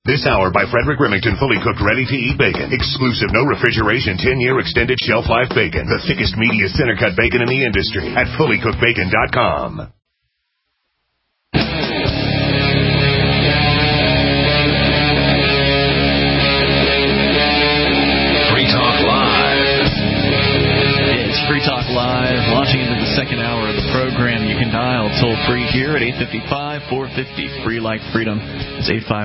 This hour by Frederick Remington, fully cooked, ready-to-eat bacon. Exclusive, no refrigeration, 10-year extended shelf life bacon. The thickest, meatiest center-cut bacon in the industry at fullycookedbacon.com. Free Talk Live, launching into the second hour of the program. You can dial toll-free here at 855-450, free like freedom. It's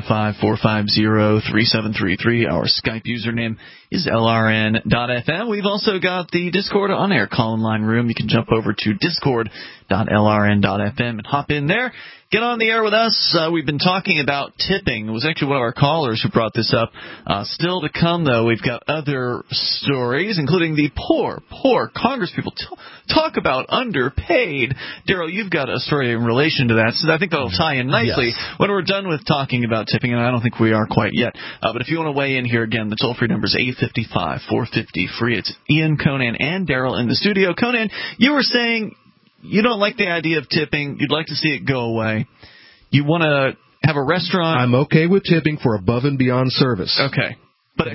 855-450-3733. Our Skype username is LRN.FM. We've also got the Discord on-air call-in line room. You can jump over to discord.lrn.fm and hop in there. Get on the air with us. We've been talking about tipping. It was actually one of our callers who brought this up. Still to come, though, we've got other stories, including the poor congresspeople. Talk about underpaid. Daryl, you've got a story in relation to that, so I think that'll tie in nicely when we're done with talking about tipping, and I don't think we are quite yet. But if you want to weigh in here, again, the toll-free number is 855-450-FREE. It's Ian, Conan, and Daryl in the studio. Conan, you were saying you don't like the idea of tipping. You'd like to see it go away. You want to have a restaurant. I'm okay with tipping for above and beyond service. Okay. But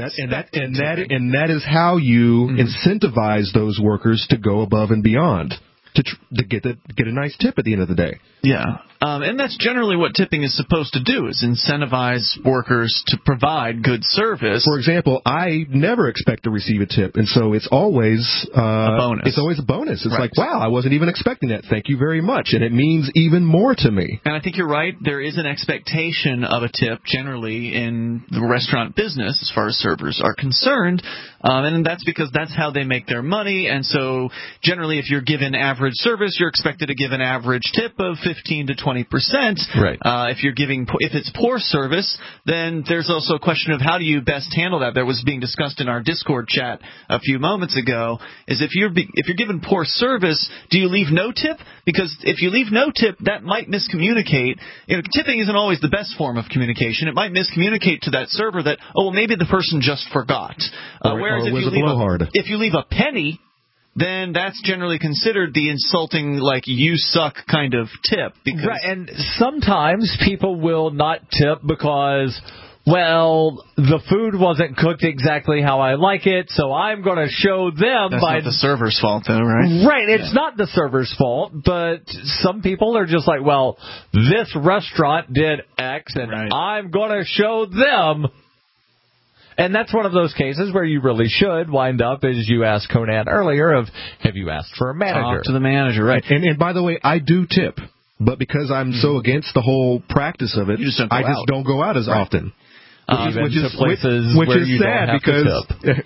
that is how you incentivize those workers to go above and beyond to get a nice tip at the end of the day. Yeah. And that's generally what tipping is supposed to do, is incentivize workers to provide good service. For example, I never expect to receive a tip, and so it's always a bonus. It's always a bonus. It's right. Like, wow, I wasn't even expecting that. Thank you very much. And it means even more to me. And I think you're right. There is an expectation of a tip generally in the restaurant business as far as servers are concerned. And that's because that's how they make their money. And so generally, if you're given average service, you're expected to give an average tip of 15 to 20%. Right. If it's poor service, then there's also a question of how do you best handle that. That was being discussed in our Discord chat a few moments ago. Is if you're given poor service, do you leave no tip? Because if you leave no tip, that might miscommunicate. Tipping isn't always the best form of communication. It might miscommunicate to that server that, maybe the person just forgot. Whereas if you leave a penny, then that's generally considered the insulting, like, you suck kind of tip. Right, and sometimes people will not tip because, well, the food wasn't cooked exactly how I like it, so I'm going to show them. That's not the server's fault, though, right? Right, it's not the server's fault, but some people are just like, well, this restaurant did X, and I'm going to show them. And that's one of those cases where you really should wind up, as you asked Conan earlier, of have you asked for a manager? Talk to the manager, right. And by the way, I do tip, but because I'm so against the whole practice of it, I just don't go out as often. Which is sad because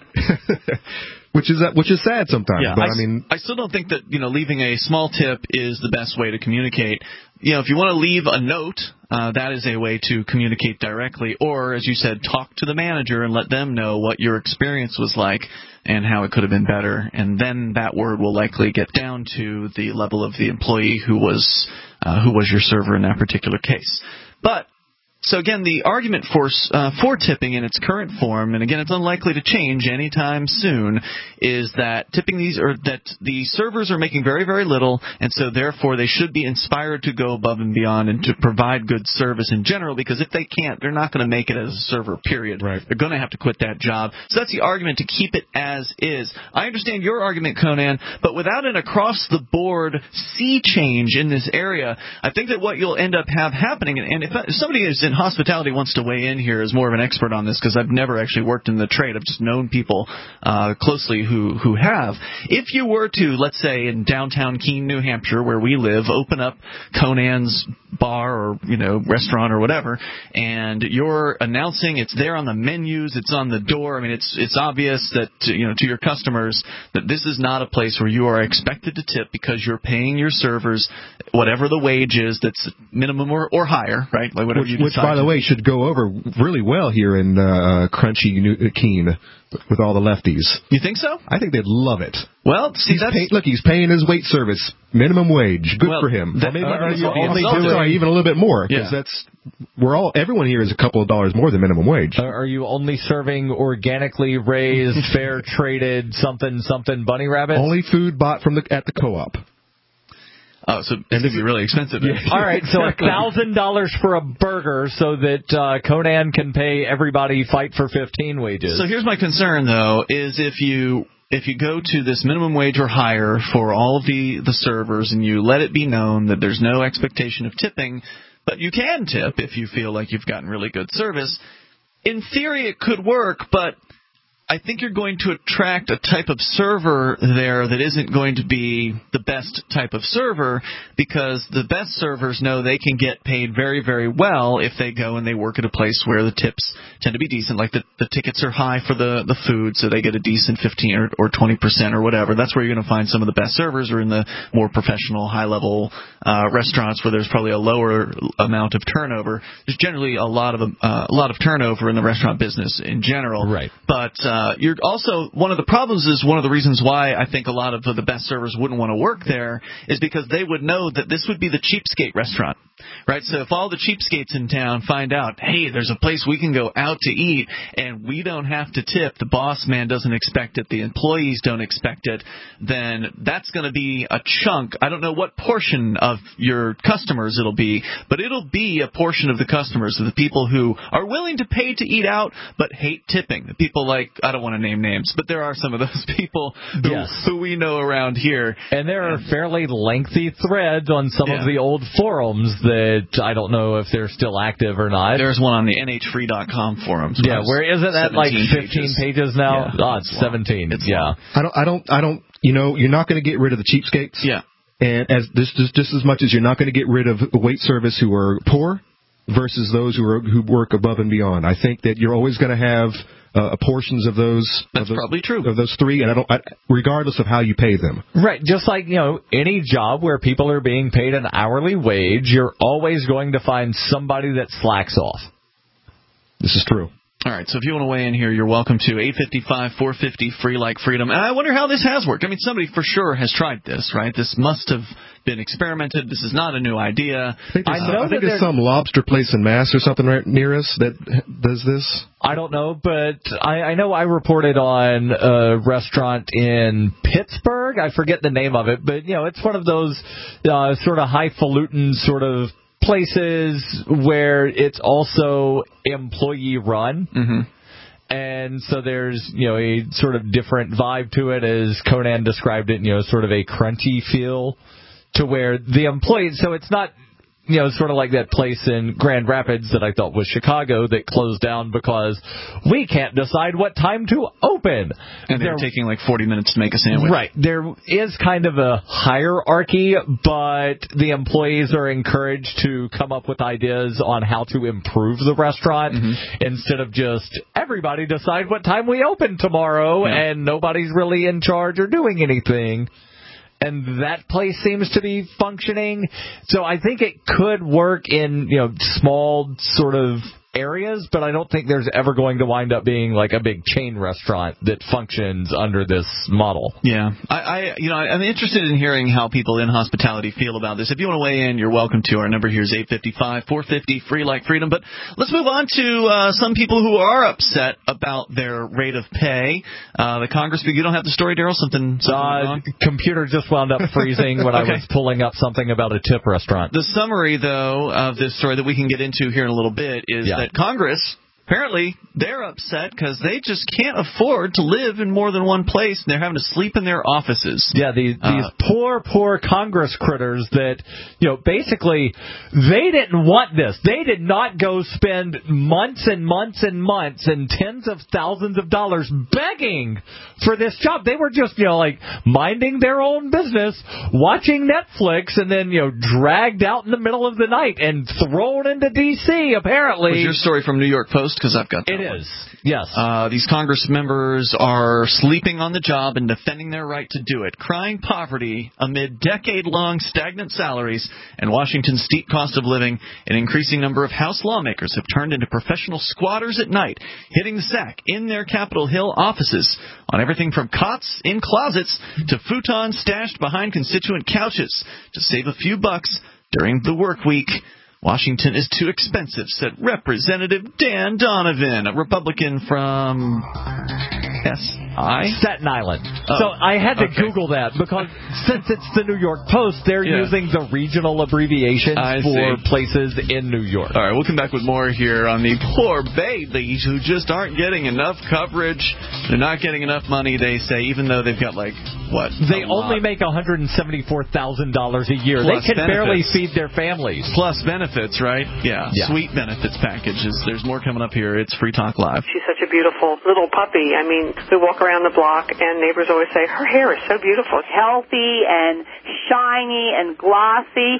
which is sad sometimes. Yeah, but I still don't think that leaving a small tip is the best way to communicate. If you want to leave a note, that is a way to communicate directly. Or, as you said, talk to the manager and let them know what your experience was like and how it could have been better. And then that word will likely get down to the level of the employee who was your server in that particular case. But so again, the argument for tipping in its current form, and again, it's unlikely to change anytime soon, is that that the servers are making very, very little, and so therefore they should be inspired to go above and beyond and to provide good service in general, because if they can't, they're not going to make it as a server, period. Right. They're going to have to quit that job. So that's the argument, to keep it as is. I understand your argument, Conan, but without an across-the-board sea change in this area, I think that what you'll end up happening, and if somebody is in hospitality wants to weigh in here as more of an expert on this, because I've never actually worked in the trade. I've just known people closely who have. If you were to, let's say, in downtown Keene, New Hampshire, where we live, open up Conan's bar or restaurant or whatever, and you're announcing, it's there on the menus, it's on the door. I mean, it's obvious that to your customers that this is not a place where you are expected to tip, because you're paying your servers whatever the wage is that's minimum or higher, right? Like whatever you decide. Which, by the way, should go over really well here in crunchy Keene with all the lefties. You think so? I think they'd love it. Well, see, he's paying his wait service minimum wage. Good for him. Even a little bit more, because everyone here is a couple of dollars more than minimum wage. Are you only serving organically raised, fair traded something bunny rabbits? Only food bought at the co-op. Oh, so it's going to be really expensive. All right, so $1,000 for a burger so that Conan can pay everybody Fight for 15 wages. So here's my concern, though, is if you go to this minimum wage or higher for all of the servers and you let it be known that there's no expectation of tipping, but you can tip if you feel like you've gotten really good service, in theory it could work, but I think you're going to attract a type of server there that isn't going to be the best type of server, because the best servers know they can get paid very, very well if they go and they work at a place where the tips tend to be decent. Like the tickets are high for the food, so they get a decent 15 or 20% or whatever. That's where you're going to find some of the best servers, or in the more professional, high-level restaurants where there's probably a lower amount of turnover. There's generally a lot of turnover in the restaurant business in general. Right. But you're also, one of the problems is, one of the reasons why I think a lot of the best servers wouldn't want to work there is because they would know that this would be the cheapskate restaurant, right? So if all the cheapskates in town find out, hey, there's a place we can go out to eat and we don't have to tip, the boss man doesn't expect it, the employees don't expect it, then that's going to be a chunk. I don't know what portion of your customers it'll be, but it'll be a portion of the customers, of the people who are willing to pay to eat out but hate tipping. The people like, I don't want to name names, but there are some of those people who we know around here. And there are fairly lengthy threads on some of the old forums that I don't know if they're still active or not. There's one on the nhfree.com forums. Yeah, where isn't that like 15 pages now? Yeah, oh, it's 17. It's yeah. long. I don't. You know, you're not going to get rid of the cheapskates. Yeah. And as just as much as you're not going to get rid of wait service who are poor versus those who work above and beyond. I think that you're always going to have portions of those. That's probably true. Of those three, and regardless of how you pay them. Right, just like, any job where people are being paid an hourly wage, you're always going to find somebody that slacks off. This is true. All right, so if you want to weigh in here, you're welcome to 855-450, free like freedom. And I wonder how this has worked. I mean, somebody for sure has tried this, right? This must have been experimented. This is not a new idea. I think there's some lobster place in Mass or something right near us that does this. I don't know, but I know I reported on a restaurant in Pittsburgh. I forget the name of it, but, it's one of those sort of highfalutin sort of places where it's also employee run. Mm-hmm. And so there's, a sort of different vibe to it, as Conan described it, sort of a crunchy feel to where the employees, so it's not, sort of like that place in Grand Rapids that I thought was Chicago that closed down because we can't decide what time to open. And they're taking like 40 minutes to make a sandwich. Right. There is kind of a hierarchy, but the employees are encouraged to come up with ideas on how to improve the restaurant instead of just everybody decide what time we open tomorrow and nobody's really in charge or doing anything. And that place seems to be functioning. So I think it could work in, small sort of areas, but I don't think there's ever going to wind up being like a big chain restaurant that functions under this model. Yeah. I'm interested in hearing how people in hospitality feel about this. If you want to weigh in, you're welcome to. Our number here is 855-450, free like freedom. But let's move on to some people who are upset about their rate of pay. The Congress, you don't have the story, Daryl? Something wrong? Computer just wound up freezing when I was pulling up something about a tip restaurant. The summary, though, of this story that we can get into here in a little bit is that Congress, apparently, they're upset because they just can't afford to live in more than one place, and they're having to sleep in their offices. Yeah, these poor Congress critters that, basically, they didn't want this. They did not go spend months and months and months and tens of thousands of dollars begging for this job. They were just, minding their own business, watching Netflix, and then, dragged out in the middle of the night and thrown into D.C., apparently. Was your story from New York Post? Because I've got that. It is. Yes. These Congress members are sleeping on the job and defending their right to do it, crying poverty amid decade-long stagnant salaries and Washington's steep cost of living. An increasing number of House lawmakers have turned into professional squatters at night, hitting the sack in their Capitol Hill offices on everything from cots in closets to futons stashed behind constituent couches to save a few bucks during the work week. Washington is too expensive, said Representative Dan Donovan, a Republican from S-I? Staten Island. Oh, so I had to okay. Google that because since it's the New York Post, they're using the regional abbreviations for places in New York. All right, we'll come back with more here on the poor babies who just aren't getting enough coverage. They're not getting enough money, they say, even though they've got, like, what? They only make $174,000 a year. Plus they can benefits. barely feed their families. Plus benefits, right? Yeah. Sweet benefits packages. There's more coming up here. It's Free Talk Live. She's such a beautiful little puppy. I mean, we walk around the block, and neighbors always say, her hair is so beautiful. Healthy and shiny and glossy.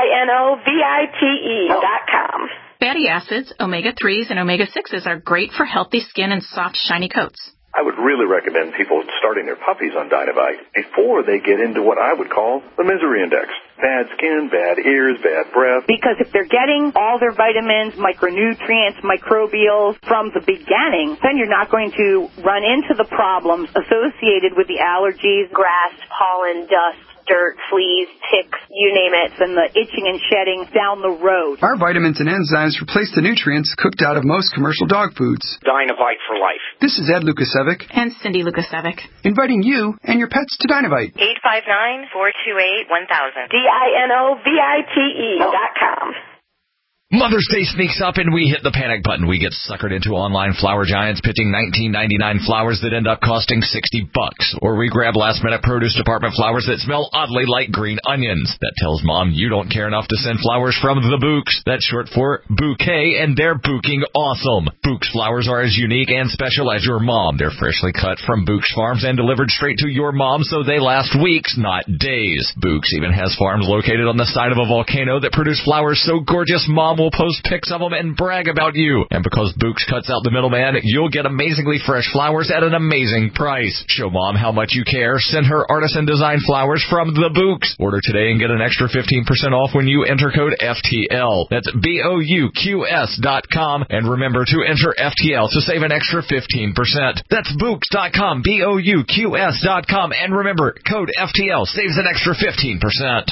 DINOVITE.com. Fatty acids, omega-3s, and omega-6s are great for healthy skin and soft, shiny coats. I would really recommend people starting their puppies on Dynovite before they get into what I would call the misery index. Bad skin, bad ears, bad breath. Because if they're getting all their vitamins, micronutrients, microbials from the beginning, then you're not going to run into the problems associated with the allergies, grass, pollen, dust, dirt, fleas, ticks, you name it, and the itching and shedding down the road. Our vitamins and enzymes replace the nutrients cooked out of most commercial dog foods. Dynovite for life. This is Ed Lukasevic. And Cindy Lukasevic. Inviting you and your pets to Dynovite. 859-428-1000. DINOVITE.com. Mother's Day sneaks up and we hit the panic button. We get suckered into online flower giants pitching $19.99 flowers that end up costing $60. Or we grab last-minute produce department flowers that smell oddly like green onions. That tells Mom you don't care enough to send flowers from the Books. That's short for bouquet, and they're booking awesome. Books flowers are as unique and special as your mom. They're freshly cut from Books farms and delivered straight to your mom, so they last weeks, not days. Books even has farms located on the side of a volcano that produce flowers so gorgeous Mom will post pics of them and brag about you. And because Books cuts out the middleman, you'll get amazingly fresh flowers at an amazing price. Show Mom how much you care. Send her artisan design flowers from the Books. Order today and get an extra 15% off when you enter code FTL. That's BOUQS.com. And remember to enter FTL to save an extra 15%. That's Books.com, BOUQS.com. And remember, code FTL saves an extra 15%.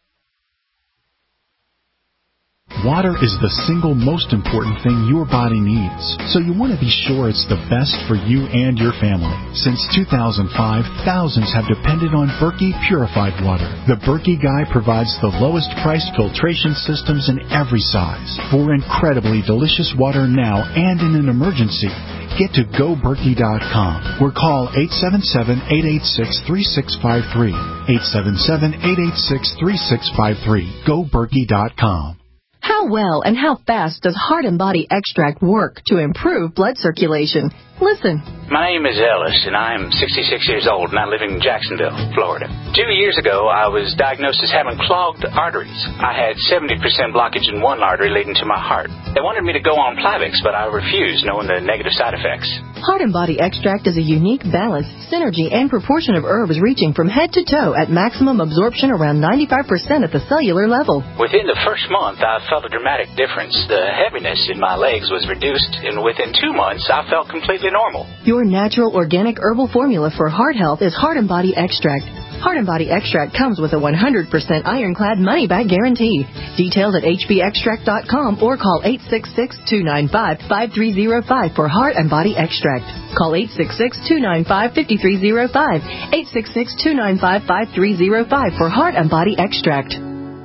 Water is the single most important thing your body needs, so you want to be sure it's the best for you and your family. Since 2005, thousands have depended on Berkey purified water. The Berkey Guy provides the lowest priced filtration systems in every size. For incredibly delicious water now and in an emergency, get to GoBerkey.com or call 877-886-3653. 877-886-3653. GoBerkey.com. How well and how fast does Heart and Body Extract work to improve blood circulation? Listen. My name is Ellis, and I'm 66 years old, and I live in Jacksonville, Florida. 2 years ago, I was diagnosed as having clogged arteries. I had 70% blockage in one artery leading to my heart. They wanted me to go on Plavix, but I refused, knowing the negative side effects. Heart and Body Extract is a unique balance, synergy, and proportion of herbs reaching from head to toe at maximum absorption around 95% at the cellular level. Within the first month, I felt a dramatic difference. The heaviness in my legs was reduced, and within 2 months, I felt completely normal. Your natural organic herbal formula for heart health is Heart and Body Extract. Heart and Body Extract comes with a 100% ironclad money-back guarantee. Details at hbextract.com or call 866-295-5305 for Heart and Body Extract. Call 866-295-5305. 866-295-5305 for Heart and Body Extract.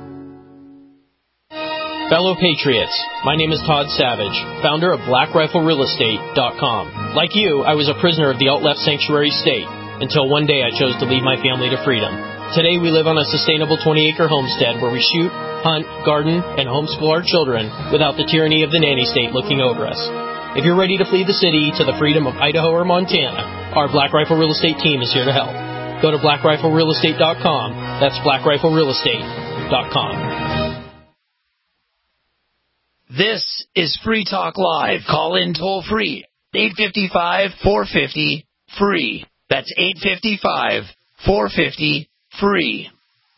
Fellow Patriots, my name is Todd Savage, founder of BlackRifleRealEstate.com. Like you, I was a prisoner of the alt-left sanctuary state until one day I chose to leave my family to freedom. Today we live on a sustainable 20-acre homestead where we shoot, hunt, garden, and homeschool our children without the tyranny of the nanny state looking over us. If you're ready to flee the city to the freedom of Idaho or Montana, our Black Rifle Real Estate team is here to help. Go to BlackRifleRealEstate.com. That's BlackRifleRealEstate.com. This is Free Talk Live. Call in toll free. 855-450-FREE. That's 855-450-FREE.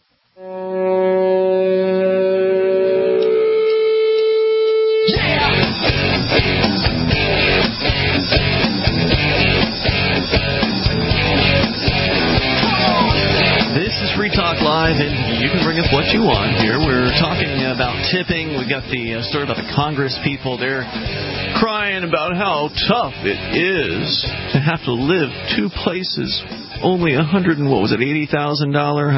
This is Free Talk Live, and you can bring up what you want here. We're talking about tipping. We got the story about the Congress people. They're crying about how tough it is to have to live two places. Only $80,000,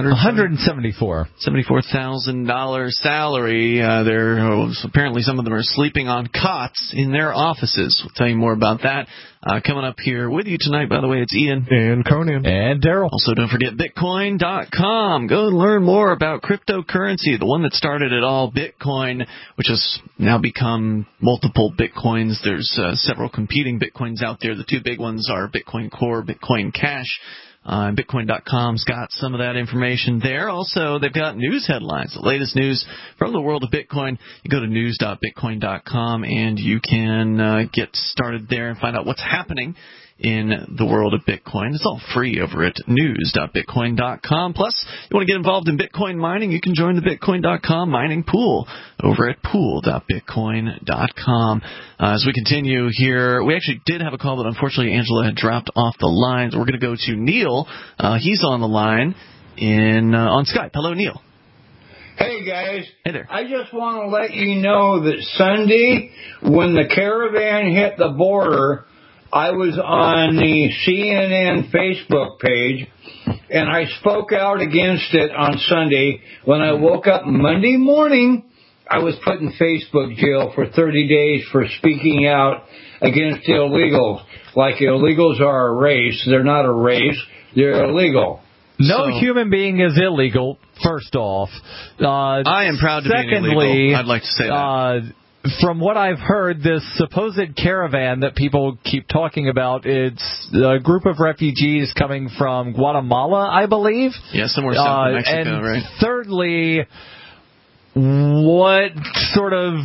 $174,000 salary. Apparently some of them are sleeping on cots in their offices. We'll tell you more about that. Coming up here with you tonight, by the way, it's Ian. And Conan. And Daryl. Also, don't forget Bitcoin.com. Go and learn more about cryptocurrency, the one that started it all, Bitcoin, which has now become multiple Bitcoins. There's several competing Bitcoins out there. The two big ones are Bitcoin Core, Bitcoin Cash. Bitcoin.com's got some of that information there. Also, they've got news headlines, the latest news from the world of Bitcoin. You go to news.bitcoin.com and you can get started there and find out what's happening in the world of Bitcoin. It's all free over at news.bitcoin.com. Plus, you want to get involved in Bitcoin mining, you can join the Bitcoin.com mining pool over at pool.bitcoin.com. As we continue here, we actually did have a call, but unfortunately Angela had dropped off the line. So we're going to go to Neil. He's on the line on Skype. Hello, Neil. Hey, guys. Hey there. I just want to let you know that Sunday, when the caravan hit the border, I was on the CNN Facebook page, and I spoke out against it on Sunday. When I woke up Monday morning, I was put in Facebook jail for 30 days for speaking out against illegals. Like illegals are a race. They're not a race. They're illegal. No human being is illegal, first off. I am proud to be illegal. I'd like to say that. From what I've heard, this supposed caravan that people keep talking about, it's a group of refugees coming from Guatemala, I believe. Yeah, somewhere south of Mexico, and right? Thirdly, what sort of,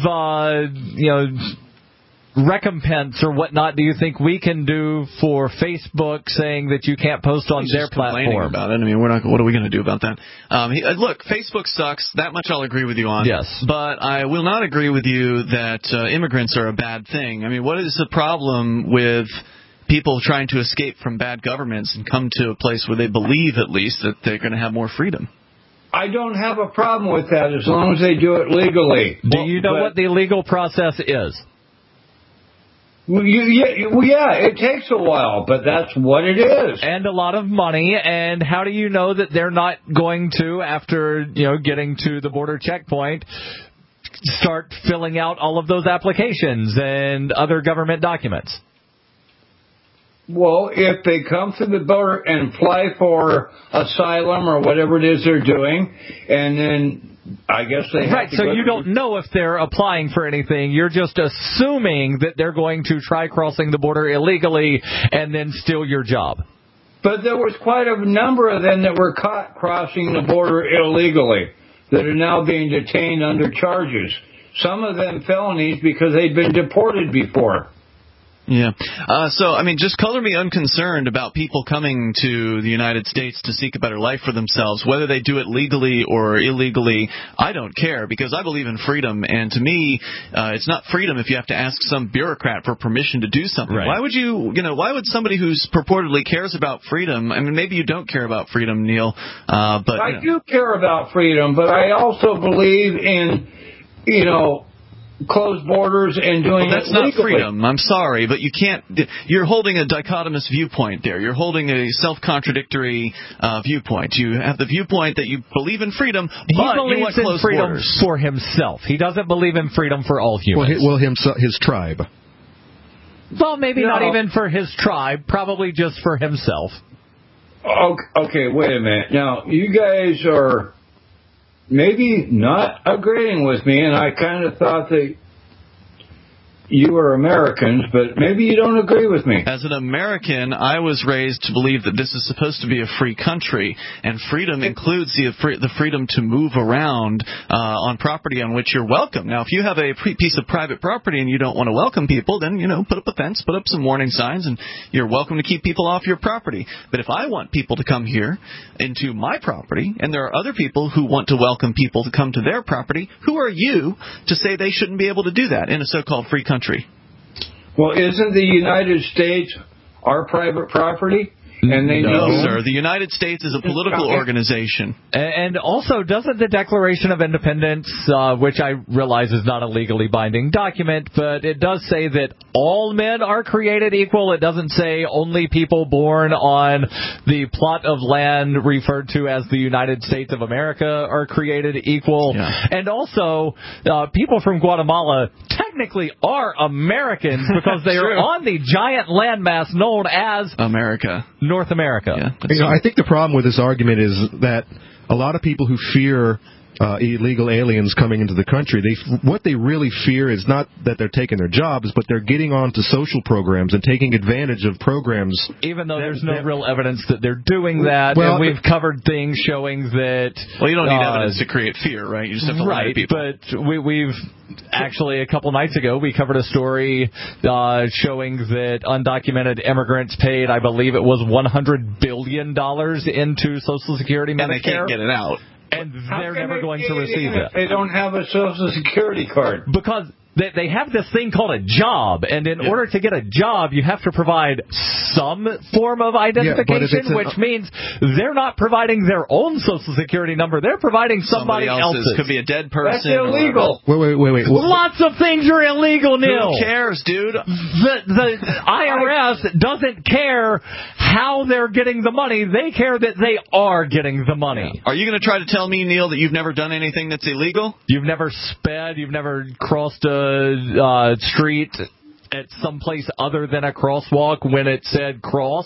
recompense or whatnot do you think we can do for Facebook saying that you can't post on their platform? About it. I mean, what are we going to do about that? Look, Facebook sucks. That much I'll agree with you on. Yes. But I will not agree with you that immigrants are a bad thing. I mean, what is the problem with people trying to escape from bad governments and come to a place where they believe, at least, that they're going to have more freedom? I don't have a problem with that as long as they do it legally. Do you know what the legal process is? Well, yeah, it takes a while, but that's what it is. And a lot of money, and how do you know that they're not going to, after, getting to the border checkpoint, start filling out all of those applications and other government documents? Well, if they come to the border and apply for asylum or whatever it is they're doing, and then I guess they have right, to so you don't know if they're applying for anything. You're just assuming that they're going to try crossing the border illegally and then steal your job. But there was quite a number of them that were caught crossing the border illegally that are now being detained under charges. Some of them felonies because they'd been deported before. Yeah. So, I mean, just color me unconcerned about people coming to the United States to seek a better life for themselves. Whether they do it legally or illegally, I don't care, because I believe in freedom. And to me, it's not freedom if you have to ask some bureaucrat for permission to do something. Right. Why would why would somebody who's purportedly cares about freedom, I mean, maybe you don't care about freedom, Neil, but... I do care about freedom, but I also believe in, closed borders and doing that's it not legally. freedom. I'm sorry, but you can't. You're holding a dichotomous viewpoint there. You're holding a self-contradictory viewpoint. You have the viewpoint that you believe in freedom, but he believes you want in closed freedom borders. for himself. He doesn't believe in freedom for all humans. Well, his tribe. Well, maybe not even for his tribe. Probably just for himself. Okay, wait a minute. Now, you guys are maybe not agreeing with me, and I kind of thought that you are Americans, but maybe you don't agree with me. As an American, I was raised to believe that this is supposed to be a free country, and freedom includes the freedom to move around on property on which you're welcome. Now, if you have a piece of private property and you don't want to welcome people, then, put up a fence, put up some warning signs, and you're welcome to keep people off your property. But if I want people to come here into my property, and there are other people who want to welcome people to come to their property, who are you to say they shouldn't be able to do that in a so-called free country? Well, isn't the United States our private property? And they No, know. sir. The United States is a political organization. And also, doesn't the Declaration of Independence, which I realize is not a legally binding document, but it does say that all men are created equal. It doesn't say only people born on the plot of land referred to as the United States of America are created equal. Yeah. And also, people from Guatemala technically are Americans because they are on the giant landmass known as America. North America. Yeah, I think the problem with this argument is that a lot of people who fear illegal aliens coming into the country, what they really fear is not that they're taking their jobs, but they're getting onto social programs and taking advantage of programs. Even though there's no real evidence that they're doing that, and we've covered things showing that... Well, you don't need evidence to create fear, right? You just have to lie to people. But we've actually, a couple nights ago, we covered a story showing that undocumented immigrants paid, I believe it was $100 billion into Social Security Medicare. And they can't get it out. And they're never going to receive it. They don't have a Social Security card. Because they have this thing called a job, and in order to get a job, you have to provide some form of identification, which means they're not providing their own Social Security number. They're providing somebody else's. Could be a dead person. That's illegal. Wait. Lots of things are illegal, Neil. Who cares, dude? The IRS doesn't care how they're getting the money. They care that they are getting the money. Are you going to try to tell me, Neil, that you've never done anything that's illegal? You've never sped. You've never crossed a street at some place other than a crosswalk when it said cross?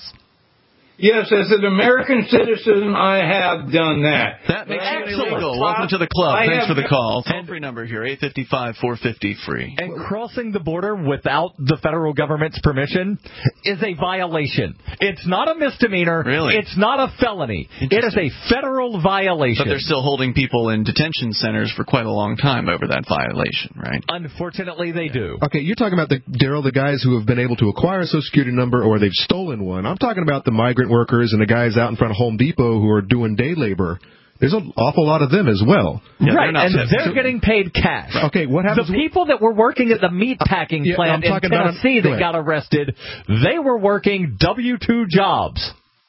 Yes, as an American citizen, I have done that. That makes you illegal. Welcome to the club. Thanks for the call. Toll-free number here, 855-450-FREE. And crossing the border without the federal government's permission is a violation. It's not a misdemeanor. Really? It's not a felony. It is a federal violation. But they're still holding people in detention centers for quite a long time over that violation, right? Unfortunately, they do. Okay, you're talking about, Daryl, the guys who have been able to acquire a Social Security number or they've stolen one. I'm talking about the migrant workers and the guys out in front of Home Depot who are doing day labor. There's an awful lot of them as well. Yeah, right, and they're getting paid cash. Okay, what happens? The people that were working at the meat packing plant in Tennessee that got arrested, they were working W-2 jobs.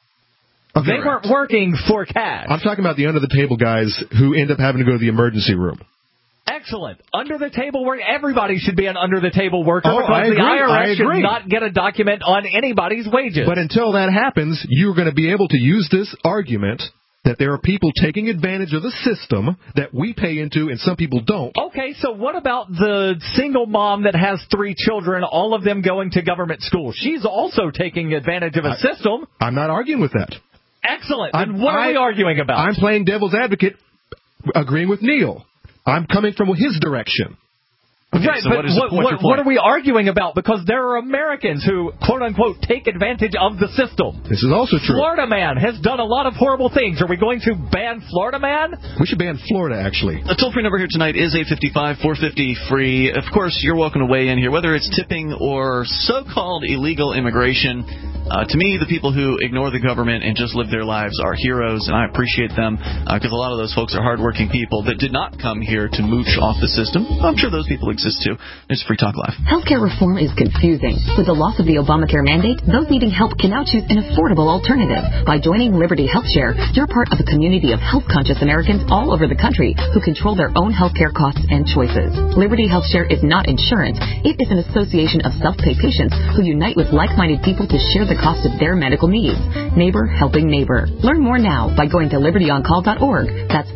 Okay, they weren't working for cash. I'm talking about the under-the-table guys who end up having to go to the emergency room. Excellent. Under-the-table work. Everybody should be an under-the-table worker because the IRS should not get a document on anybody's wages. But until that happens, you're going to be able to use this argument that there are people taking advantage of the system that we pay into and some people don't. Okay, so what about the single mom that has 3 children, all of them going to government school? She's also taking advantage of a system. I'm not arguing with that. Excellent. And what are we arguing about? I'm playing devil's advocate, agreeing with Neil. I'm coming from his direction. Okay, right, so what are we arguing about? Because there are Americans who, quote-unquote, take advantage of the system. This is also true. Florida Man has done a lot of horrible things. Are we going to ban Florida Man? We should ban Florida, actually. The toll-free number here tonight is 855-450-FREE. Of course, you're welcome to weigh in here, whether it's tipping or so-called illegal immigration. To me, the people who ignore the government and just live their lives are heroes, and I appreciate them because a lot of those folks are hardworking people that did not come here to mooch off the system. I'm sure those people exist too. It's Free Talk Live. Healthcare reform is confusing. With the loss of the Obamacare mandate, those needing help can now choose an affordable alternative. By joining Liberty HealthShare, you're part of a community of health-conscious Americans all over the country who control their own healthcare costs and choices. Liberty HealthShare is not insurance. It is an association of self-pay patients who unite with like-minded people to share the cost of their medical needs. Neighbor helping neighbor. Learn more now by going to libertyoncall.org. That's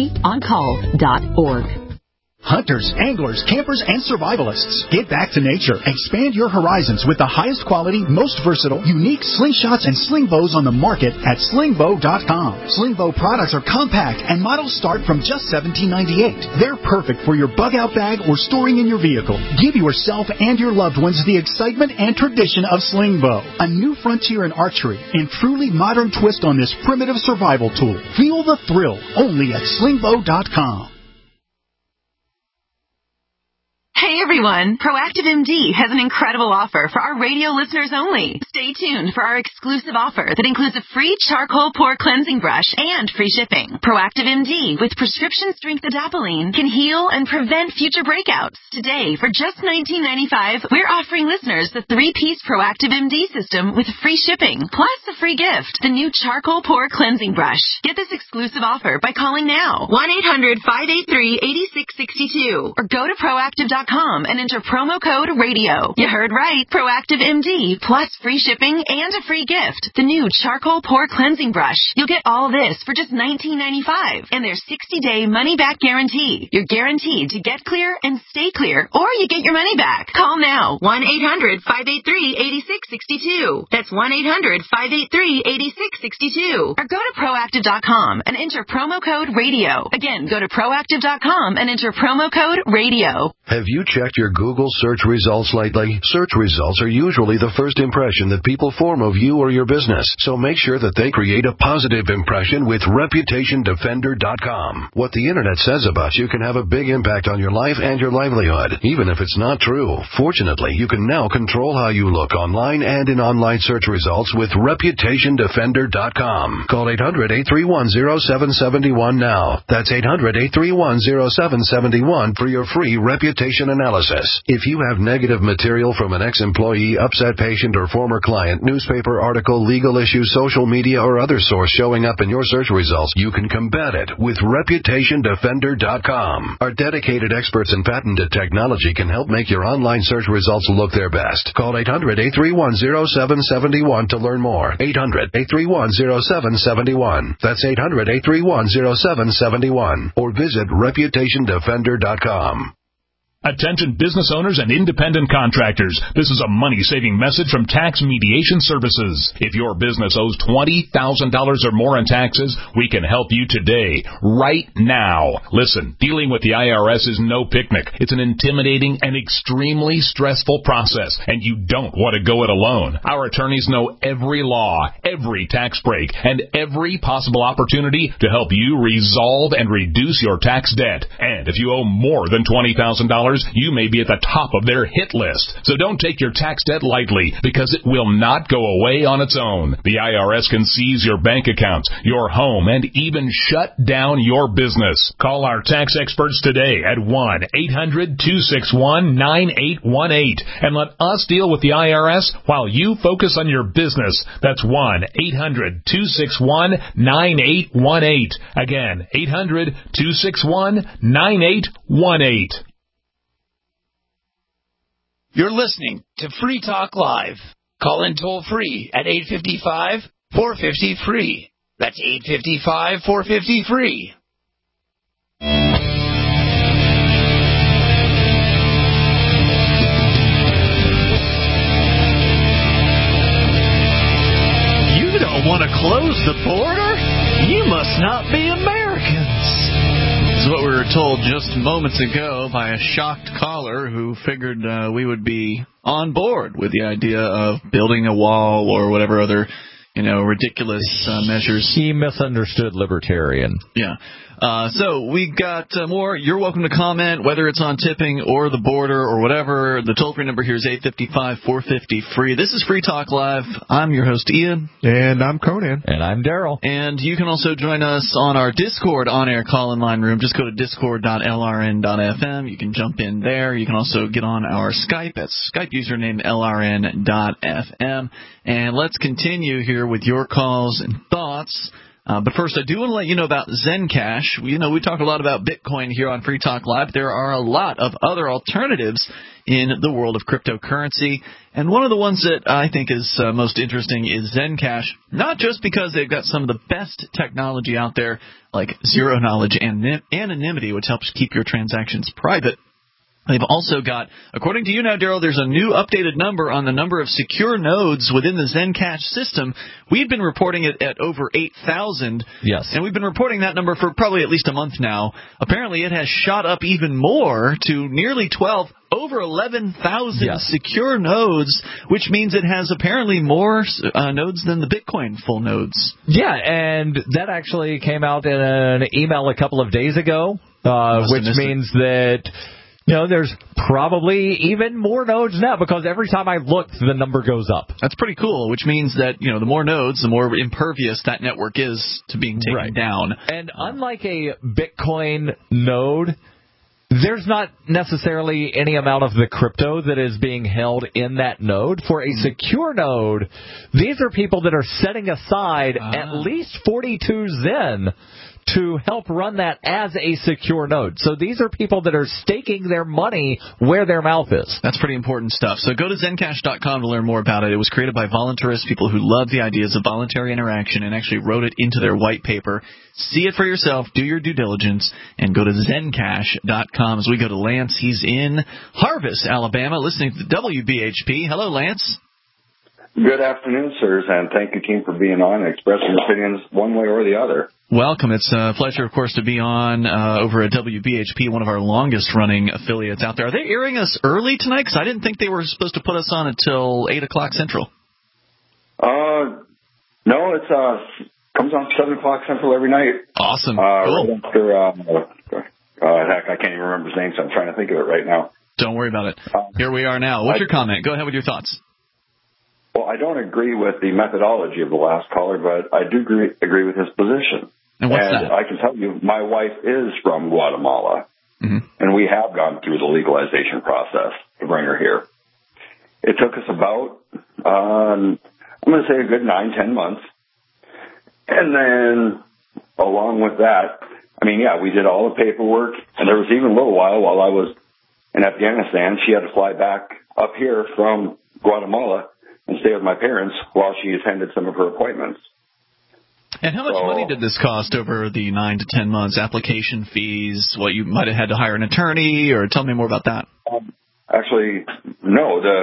libertyoncall.org. Hunters, anglers, campers, and survivalists. Get back to nature. Expand your horizons with the highest quality, most versatile, unique slingshots and sling bows on the market at slingbow.com. Slingbow products are compact and models start from just $17.98. They're perfect for your bug-out bag or storing in your vehicle. Give yourself and your loved ones the excitement and tradition of Slingbow, a new frontier in archery and truly modern twist on this primitive survival tool. Feel the thrill only at slingbow.com. Hey everyone! everyone. Proactive MD has an incredible offer for our radio listeners only. Stay tuned for our exclusive offer that includes a free charcoal pore cleansing brush and free shipping. Proactive MD with prescription strength adapalene can heal and prevent future breakouts. Today, for just $19.95, we're offering listeners the 3-piece Proactive MD system with free shipping, plus a free gift, the new charcoal pore cleansing brush. Get this exclusive offer by calling now, 1-800-583-8662, or go to proactive.com and enter promo code RADIO. You heard right. Proactive MD, plus free shipping and a free gift, the new charcoal pore cleansing brush. You'll get all this for just $19.95, and their 60-day money-back guarantee. You're guaranteed to get clear and stay clear, or you get your money back. Call now, 1-800-583-8662. That's 1-800-583-8662. Or go to proactive.com and enter promo code RADIO. Again, go to proactive.com and enter promo code RADIO. Have you checked your Google search results lately? Search results are usually the first impression that people form of you or your business, so make sure that they create a positive impression with ReputationDefender.com. What the internet says about you can have a big impact on your life and your livelihood, even if it's not true. Fortunately, you can now control how you look online and in online search results with ReputationDefender.com. Call 800-831-0771 now. That's 800-831-0771 for your free reputation analysis. If you have negative material from an ex-employee, upset patient, or former client, newspaper article, legal issue, social media, or other source showing up in your search results, you can combat it with ReputationDefender.com. Our dedicated experts in patented technology can help make your online search results look their best. Call 800-831-0771 to learn more. 800-831-0771. That's 800-831-0771. Or visit ReputationDefender.com. Attention business owners and independent contractors. This is a money-saving message from Tax Mediation Services. If your business owes $20,000 or more in taxes, we can help you today, right now. Listen, dealing with the IRS is no picnic. It's an intimidating and extremely stressful process, and you don't want to go it alone. Our attorneys know every law, every tax break, and every possible opportunity to help you resolve and reduce your tax debt. And if you owe more than $20,000, you may be at the top of their hit list. So don't take your tax debt lightly, because it will not go away on its own. The IRS can seize your bank accounts, your home, and even shut down your business. Call our tax experts today at 1-800-261-9818 and let us deal with the IRS while you focus on your business. That's 1-800-261-9818. Again, 800-261-9818. You're listening to Free Talk Live. Call in toll free at 855-450-FREE. That's 855-450-FREE. You don't want to close the border? You must not be Americans. This is what we were told just moments ago by a shocked caller who figured we would be on board with the idea of building a wall or whatever other, ridiculous measures. He misunderstood libertarian. Yeah. So we got more. You're welcome to comment, whether it's on tipping or the border or whatever. The toll-free number here is 855-450-FREE. This is Free Talk Live. I'm your host, Ian. And I'm Conan. And I'm Daryl. And you can also join us on our Discord on-air call-in line room. Just go to discord.lrn.fm. You can jump in there. You can also get on our Skype. That's Skype username lrn.fm. And let's continue here with your calls and thoughts. But first, I do want to let you know about Zencash. We talk a lot about Bitcoin here on Free Talk Live. There are a lot of other alternatives in the world of cryptocurrency. And one of the ones that I think is most interesting is Zencash, not just because they've got some of the best technology out there, like zero-knowledge anonymity, which helps keep your transactions private. They've also got, according to you now, Daryl, there's a new updated number on the number of secure nodes within the Zencash system. We've been reporting it at over 8,000. Yes. And we've been reporting that number for probably at least a month now. Apparently it has shot up even more to nearly 12, over 11,000 secure nodes, which means it has apparently more nodes than the Bitcoin full nodes. Yeah, and that actually came out in an email a couple of days ago, which means that There's probably even more nodes now because every time I look, the number goes up. That's pretty cool, which means that, the more nodes, the more impervious that network is to being taken down. And unlike a Bitcoin node, there's not necessarily any amount of the crypto that is being held in that node. For a secure node, these are people that are setting aside at least 42 Zen to help run that as a secure node. So these are people that are staking their money where their mouth is. That's pretty important stuff. So go to Zencash.com to learn more about it. It was created by voluntarists, people who love the ideas of voluntary interaction, and actually wrote it into their white paper. See it for yourself, do your due diligence, and go to Zencash.com. As we go to Lance, he's in Harvest, Alabama, listening to WBHP. Hello, Lance. Good afternoon, sirs, and thank you, team, for being on and expressing your opinions one way or the other. Welcome. It's a pleasure, of course, to be on over at WBHP, one of our longest-running affiliates out there. Are they airing us early tonight? Because I didn't think they were supposed to put us on until 8 o'clock Central. No, it comes on 7 o'clock Central every night. Awesome. Cool. Right after, heck, I can't even remember his name, so I'm trying to think of it right now. Don't worry about it. Here we are now. What's your comment? Go ahead with your thoughts. Well, I don't agree with the methodology of the last caller, but I do agree with his position. And what's that? I can tell you, my wife is from Guatemala, and we have gone through the legalization process to bring her here. It took us about, I'm going to say a good 9-10 months. And then, along with that, we did all the paperwork, and there was even a little while I was in Afghanistan, she had to fly back up here from Guatemala and stay with my parents while she attended some of her appointments. And how much money did this cost over the 9 to 10 months? Application fees, what you might have had to hire an attorney, or tell me more about that. Actually, no. The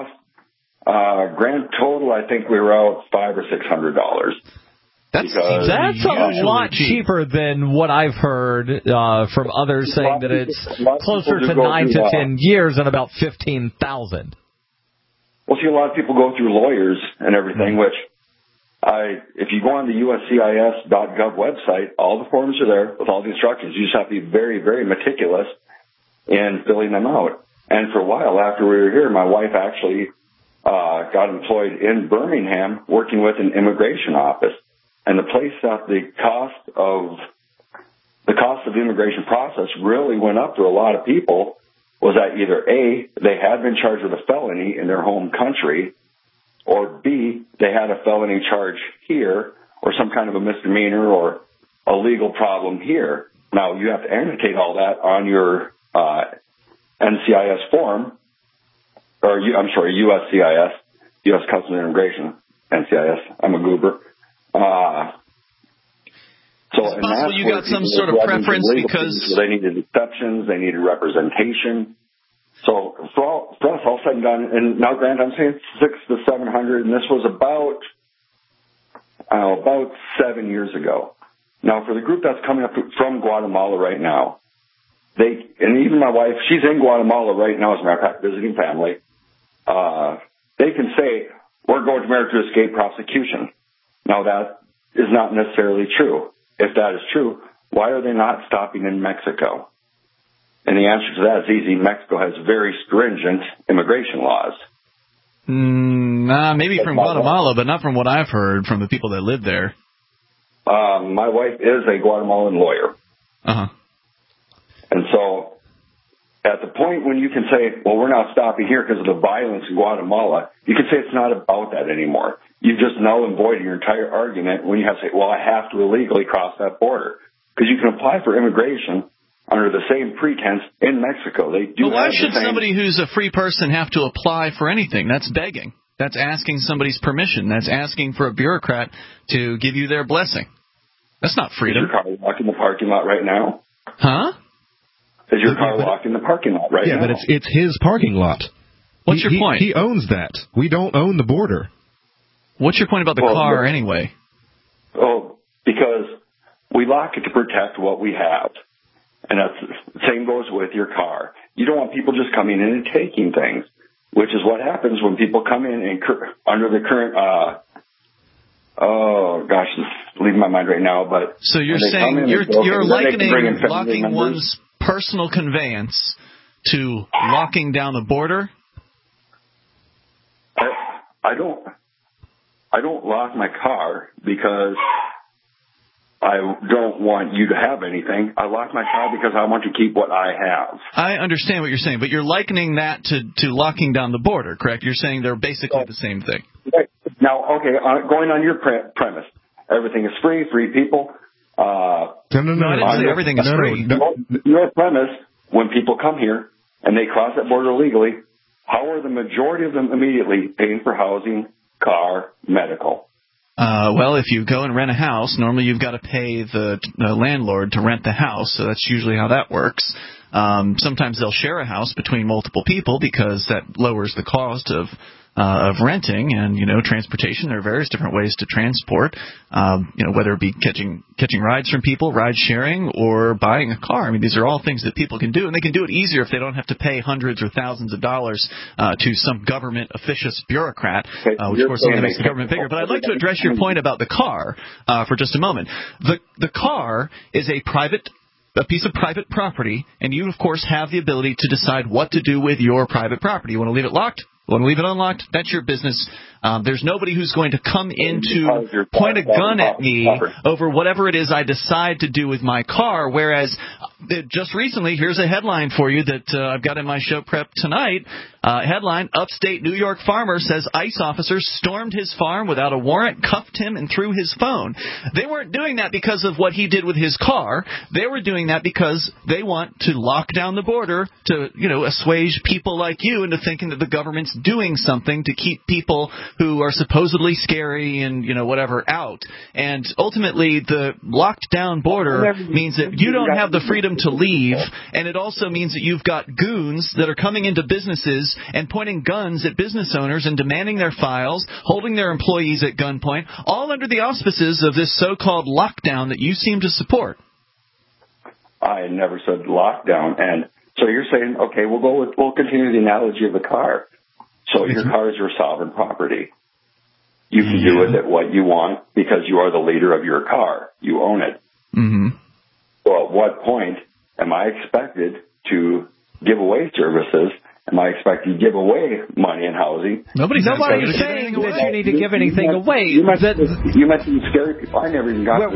cost, grand total, I think we were out $500 or $600. That's a lot cheaper than what I've heard from others saying that it's closer to 9 to 10 years and about $15,000. Well, see, a lot of people go through lawyers and everything, which if you go on the USCIS.gov website, all the forms are there with all the instructions. You just have to be very, very meticulous in filling them out. And for a while after we were here, my wife actually got employed in Birmingham working with an immigration office. And the place that the cost of the immigration process really went up for a lot of people was that either A, they had been charged with a felony in their home country, or B, they had a felony charge here, or some kind of a misdemeanor or a legal problem here. Now, you have to annotate all that on your NCIS form, or USCIS, U.S. Customs and Immigration, NCIS. I'm a goober. It's possible you got some sort of preference because they needed exceptions, they needed representation. So for us, all said and done, and now, Grant, I'm saying $600 to $700, and this was about 7 years ago. Now, for the group that's coming up from Guatemala right now, and even my wife, she's in Guatemala right now, as a matter of fact, visiting family. They can say, we're going to America to escape prosecution. Now, that is not necessarily true. If that is true, why are they not stopping in Mexico? And the answer to that is easy. Mexico has very stringent immigration laws. Maybe from Guatemala, but not from what I've heard from the people that live there. My wife is a Guatemalan lawyer. And so at the point when you can say, well, we're not stopping here because of the violence in Guatemala, you can say it's not about that anymore. You've just null and void your entire argument when you have to say, well, I have to illegally cross that border. Because you can apply for immigration under the same pretense in Mexico. They do. But why should somebody who's a free person have to apply for anything? That's begging. That's asking somebody's permission. That's asking for a bureaucrat to give you their blessing. That's not freedom. Is your car locked in the parking lot right now? Huh? Is your car locked in the parking lot right now? Yeah, but it's his parking lot. What's your point? He owns that. We don't own the border. What's your point about the car anyway? Oh, because we lock it to protect what we have. And the same goes with your car. You don't want people just coming in and taking things, which is what happens when people come in and under the current, it's leaving my mind right now. But so you're saying you're likening locking one's personal conveyance to locking down the border? I don't lock my car because I don't want you to have anything. I lock my car because I want to keep what I have. I understand what you're saying, but you're likening that to locking down the border, correct? You're saying they're basically the same thing. Now, okay, going on your premise, everything is free people. No, I didn't say everything is free. Your premise, when people come here and they cross that border illegally, how are the majority of them immediately paying for housing, car, medical? Well, if you go and rent a house, normally you've got to pay the landlord to rent the house, so that's usually how that works. Sometimes they'll share a house between multiple people because that lowers the cost of renting and, transportation. There are various different ways to transport, whether it be catching rides from people, ride sharing, or buying a car. I mean, these are all things that people can do, and they can do it easier if they don't have to pay hundreds or thousands of dollars to some government officious bureaucrat, which of course only makes the government bigger. But I'd like to address your point about the car for just a moment. The car is a piece of private property, and you, of course, have the ability to decide what to do with your private property. You want to leave it locked? You want to leave it unlocked? That's your business. There's nobody who's going to come in to point a gun at me over whatever it is I decide to do with my car, whereas just recently, here's a headline for you that I've got in my show prep tonight. Headline, upstate New York farmer says ICE officers stormed his farm without a warrant, cuffed him, and threw his phone. They weren't doing that because of what he did with his car. They were doing that because they want to lock down the border to, assuage people like you into thinking that the government's doing something to keep people who are supposedly scary and, whatever out. And ultimately, the locked down border means that you don't have the freedom to leave, and it also means that you've got goons that are coming into businesses and pointing guns at business owners and demanding their files, holding their employees at gunpoint, all under the auspices of this so-called lockdown that you seem to support. I never said lockdown, and so you're saying, okay, we'll continue the analogy of the car. So your car is your sovereign property. You can do with it what you want because you are the leader of your car. You own it. Mm-hmm. So at what point am I expected to give away services? Am I expected to give away money and housing? Nobody's saying that you need to give anything away. You mentioned scary people. I never even got to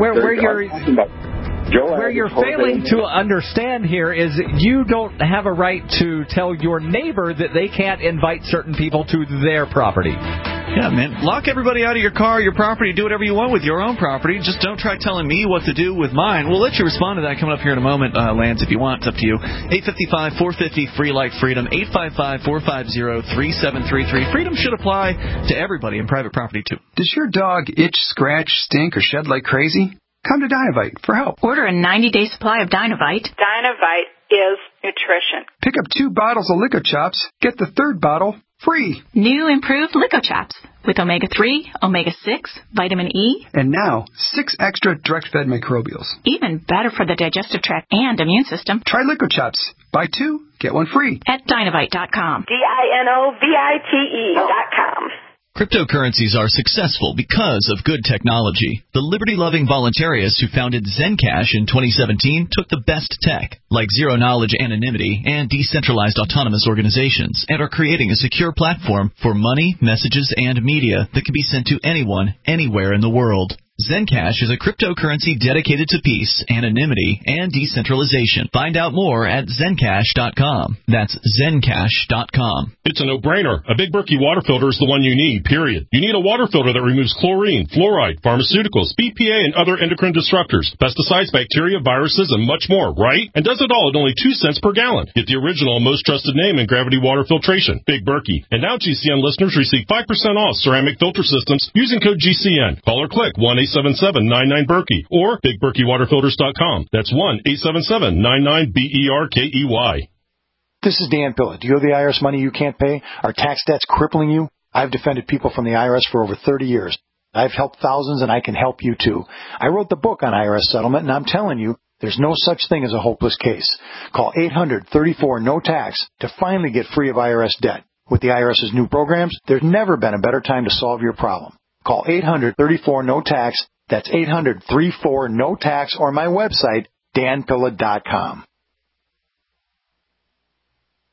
Where you're failing to understand here is you don't have a right to tell your neighbor that they can't invite certain people to their property. Yeah, man. Lock everybody out of your car, your property. Do whatever you want with your own property. Just don't try telling me what to do with mine. We'll let you respond to that coming up here in a moment, Lance, if you want. It's up to you. 855-450-FREE like freedom. 855-450-3733. Freedom should apply to everybody in private property, too. Does your dog itch, scratch, stink, or shed like crazy? Come to Dynovite for help. Order a 90-day supply of Dynovite. Dynovite is nutrition. Pick up 2 bottles of Lico Chops. Get the 3rd bottle free. New improved Lico Chops with omega-3, omega-6, vitamin E. And now, 6 extra direct-fed microbials. Even better for the digestive tract and immune system. Try Lico Chops. Buy 2, get 1 free. At Dynovite.com. DINOVITE.com. Cryptocurrencies are successful because of good technology. The liberty-loving voluntarists who founded Zencash in 2017 took the best tech, like zero-knowledge anonymity and decentralized autonomous organizations, and are creating a secure platform for money, messages, and media that can be sent to anyone, anywhere in the world. Zencash is a cryptocurrency dedicated to peace, anonymity, and decentralization. Find out more at Zencash.com. That's Zencash.com. It's a no-brainer. A Big Berkey water filter is the one you need, period. You need a water filter that removes chlorine, fluoride, pharmaceuticals, BPA, and other endocrine disruptors, pesticides, bacteria, viruses, and much more, right? And does it all at only 2 cents per gallon. Get the original, most trusted name in gravity water filtration, Big Berkey. And now GCN listeners receive 5% off ceramic filter systems using code GCN. Call or click 1-877-99-BERKEY or BigBerkeyWaterFilters.com. That's 1-877-99-BERKEY. This is Dan Pilla. Do you owe the IRS money you can't pay? Are tax debts crippling you? I've defended people from the IRS for over 30 years. I've helped thousands, and I can help you, too. I wrote the book on IRS settlement, and I'm telling you, there's no such thing as a hopeless case. Call 800-34-NO-TAX to finally get free of IRS debt. With the IRS's new programs, there's never been a better time to solve your problem. Call 800-34-NO-TAX. That's 800-34-NO-TAX or my website, danpilla.com.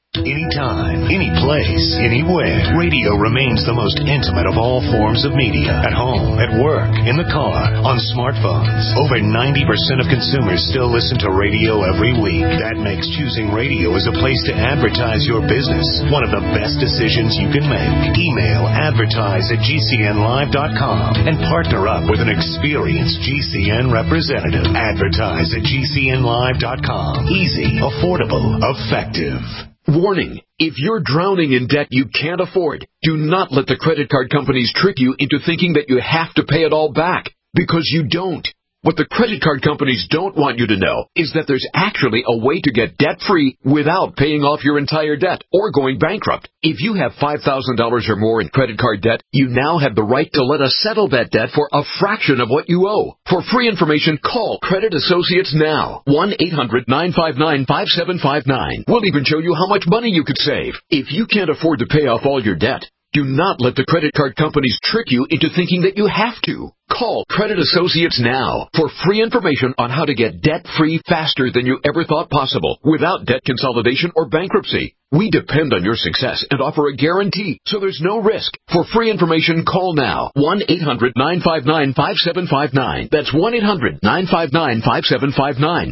Anytime, any place, anywhere. Radio remains the most intimate of all forms of media. At home, at work, in the car, on smartphones. Over 90% of consumers still listen to radio every week. That makes choosing radio as a place to advertise your business one of the best decisions you can make. Email advertise@gcnlive.com and partner up with an experienced GCN representative. Advertise@gcnlive.com. Easy, affordable, effective. Warning, if you're drowning in debt you can't afford, do not let the credit card companies trick you into thinking that you have to pay it all back, because you don't. What the credit card companies don't want you to know is that there's actually a way to get debt-free without paying off your entire debt or going bankrupt. If you have $5,000 or more in credit card debt, you now have the right to let us settle that debt for a fraction of what you owe. For free information, call Credit Associates now. 1-800-959-5759. We'll even show you how much money you could save. If you can't afford to pay off all your debt, do not let the credit card companies trick you into thinking that you have to. Call Credit Associates now for free information on how to get debt-free faster than you ever thought possible without debt consolidation or bankruptcy. We depend on your success and offer a guarantee, so there's no risk. For free information, call now. 1-800-959-5759. That's 1-800-959-5759.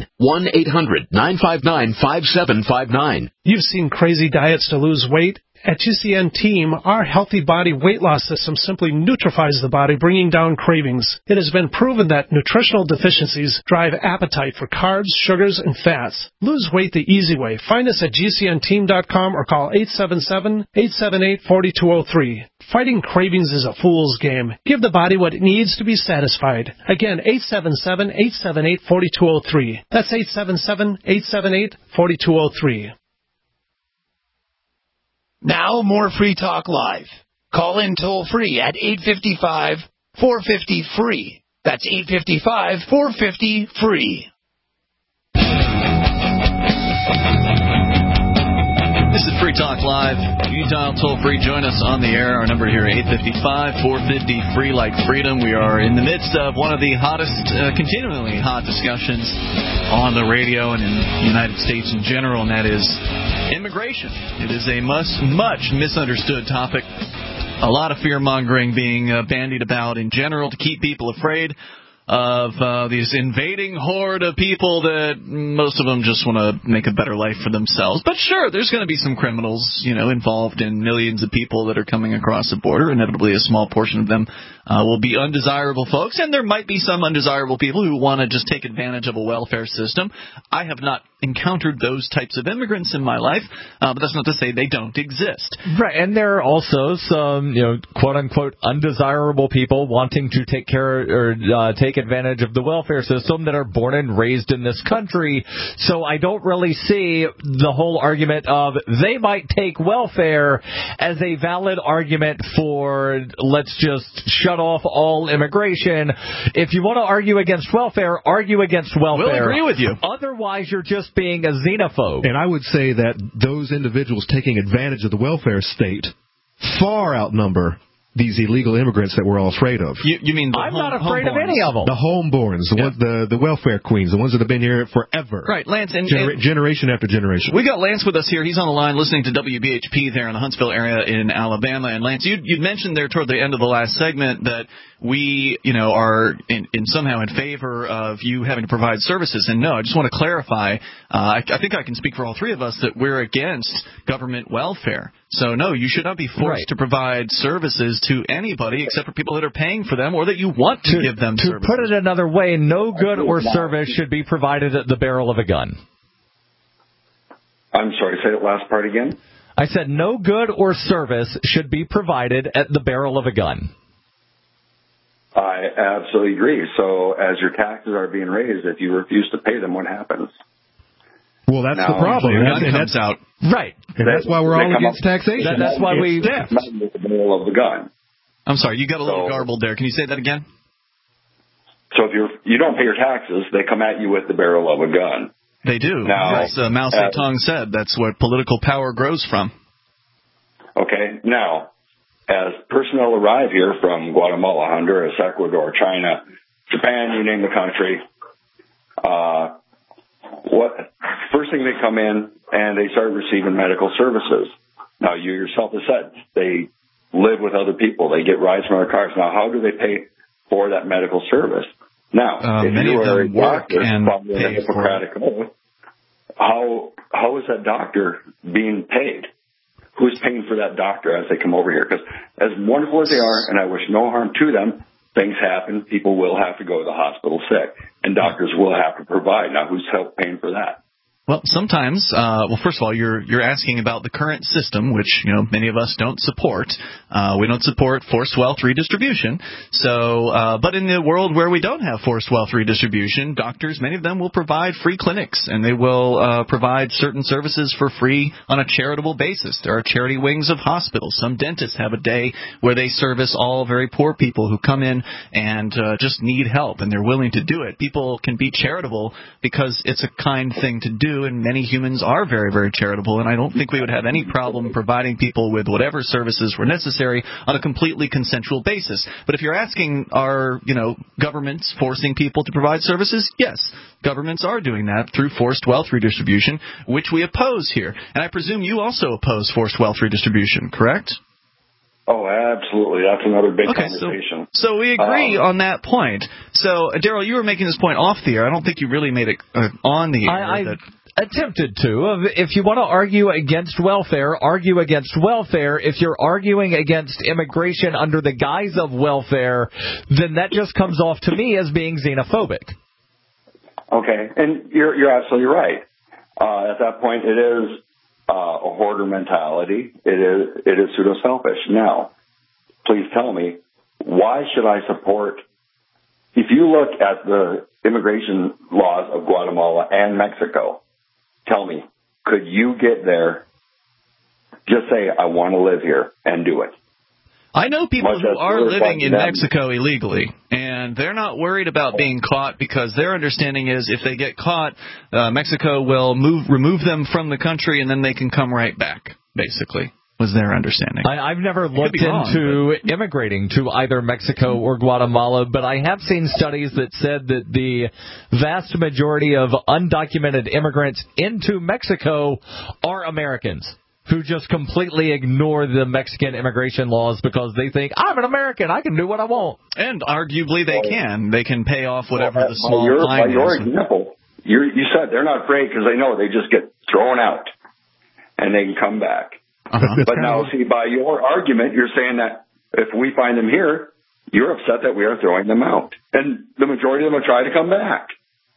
1-800-959-5759. You've seen crazy diets to lose weight. At GCN Team, our Healthy Body Weight Loss System simply neutralizes the body, bringing down cravings. It has been proven that nutritional deficiencies drive appetite for carbs, sugars, and fats. Lose weight the easy way. Find us at GCNteam.com or call 877-878-4203. Fighting cravings is a fool's game. Give the body what it needs to be satisfied. Again, 877-878-4203. That's 877-878-4203. Now, more Free Talk Live. Call in toll-free at 855-450-FREE. That's 855-450-FREE. This is Free Talk Live. You dial toll-free. Join us on the air. Our number here, 855-450-FREE like freedom. We are in the midst of one of the hottest, continually hot discussions on the radio and in the United States in general, and that is immigration. It is a much misunderstood topic. A lot of fear-mongering being bandied about in general to keep people afraid of these invading horde of people that most of them just want to make a better life for themselves. But sure, there's going to be some criminals, involved in millions of people that are coming across the border. Inevitably, a small portion of them will be undesirable folks, and there might be some undesirable people who want to just take advantage of a welfare system. I have not encountered those types of immigrants in my life, but that's not to say they don't exist. Right, and there are also some, quote-unquote undesirable people wanting to take advantage of the welfare system that are born and raised in this country. So I don't really see the whole argument of they might take welfare as a valid argument for let's just shut off all immigration. If you want to argue against welfare, argue against welfare. We'll agree with you. Otherwise, you're just being a xenophobe. And I would say that those individuals taking advantage of the welfare state far outnumber these illegal immigrants that we're all afraid of. You mean I'm not afraid of any of them. The homeborns, the welfare queens, the ones that have been here forever. Right, Lance. And generation after generation. We got Lance with us here. He's on the line listening to WBHP there in the Huntsville area in Alabama. And Lance, you'd mentioned there toward the end of the last segment that we, are in somehow in favor of you having to provide services. And no, I just want to clarify, I think I can speak for all three of us that we're against government welfare. So, no, you should not be forced to provide services to anybody except for people that are paying for them or that you want to give them services. To put it another way, no good or service should be provided at the barrel of a gun. I'm sorry, say that last part again? I said no good or service should be provided at the barrel of a gun. I absolutely agree. So as your taxes are being raised, if you refuse to pay them, what happens? Well, that's the problem. Comes out. Right. And that's why we're all against taxation. That's why we... Not with the barrel of the gun. I'm sorry, you got a little garbled there. Can you say that again? So if you don't pay your taxes, they come at you with the barrel of a gun. They do. Now, as Mao Zedong said, that's where political power grows from. Okay. Now, as personnel arrive here from Guatemala, Honduras, Ecuador, China, Japan, you name the country, first thing they come in and they start receiving medical services. Now, you yourself have said they live with other people. They get rides from their cars. Now, how do they pay for that medical service? Now, if many you of are them a doctor work and following pay the Hippocratic oath, how is that doctor being paid? Who's paying for that doctor as they come over here? Because as wonderful as they are, and I wish no harm to them, things happen. People will have to go to the hospital sick, and doctors will have to provide. Now, who's paying for that? Well, sometimes, first of all, you're asking about the current system, which, many of us don't support. We don't support forced wealth redistribution. So, but in the world where we don't have forced wealth redistribution, doctors, many of them will provide free clinics, and they will provide certain services for free on a charitable basis. There are charity wings of hospitals. Some dentists have a day where they service all very poor people who come in and just need help, and they're willing to do it. People can be charitable because it's a kind thing to do. And many humans are very, very charitable, and I don't think we would have any problem providing people with whatever services were necessary on a completely consensual basis. But if you're asking, are governments forcing people to provide services? Yes, governments are doing that through forced wealth redistribution, which we oppose here. And I presume you also oppose forced wealth redistribution, correct? Oh, absolutely. That's another big conversation. So we agree on that point. So, Daryl, you were making this point off the air. I don't think you really made it on the air. I attempted to. If you want to argue against welfare, argue against welfare. If you're arguing against immigration under the guise of welfare, then that just comes off to me as being xenophobic. Okay, and you're absolutely right. At that point, it is a hoarder mentality. It is pseudo-selfish. Now, please tell me, why should I support? If you look at the immigration laws of Guatemala and Mexico, tell me, could you get there, just say, I want to live here, and do it? I know people who are living in Mexico illegally, and they're not worried about being caught because their understanding is if they get caught, Mexico will remove them from the country, and then they can come right back, basically, was their understanding. I've never looked into immigrating to either Mexico or Guatemala, but I have seen studies that said that the vast majority of undocumented immigrants into Mexico are Americans who just completely ignore the Mexican immigration laws because they think, I'm an American, I can do what I want. And arguably they can. They can pay off whatever the small fine is. By your example, you said they're not afraid because they know they just get thrown out and they can come back. But now, see, by your argument, you're saying that if we find them here, you're upset that we are throwing them out. And the majority of them will try to come back.